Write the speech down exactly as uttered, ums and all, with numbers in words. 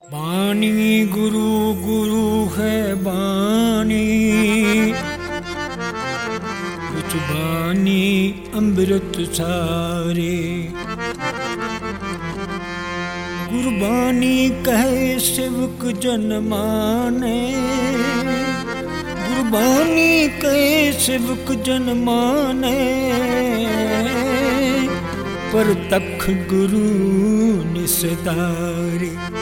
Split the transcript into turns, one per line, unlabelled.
बानी गुरु गुरु है बानी, कुछ बानी अमृत सारे। गुरबानी कहे सेवक जन माने, गुरबानी कहे सेवक जन माने, पर तख गुरु निसदारे।